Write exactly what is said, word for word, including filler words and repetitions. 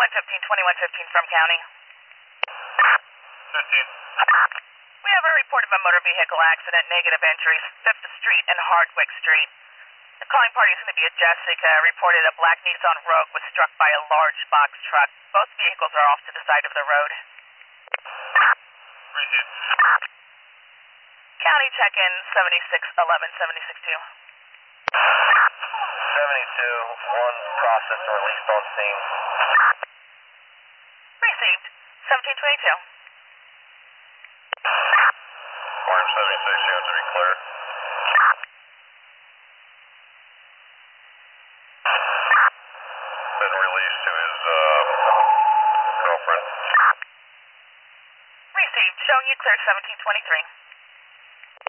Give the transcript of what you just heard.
twenty-one fifteen, twenty-one fifteen from county. fifteen. We have a report of a motor vehicle accident, negative injuries, fifth Street and Hardwick Street. The calling party is going to be a Jessica, reported a black Nissan Rogue was struck by a large box truck. Both vehicles are off to the side of the road. Receive. County check-in seventy-six eleven, seventy-six two. seventy-two, one processed or released on scene. Received. seventeen twenty-two. Form seventy-six, you have to be clear. Been released to his uh, girlfriend. Received. Showing you clear seventeen twenty-three.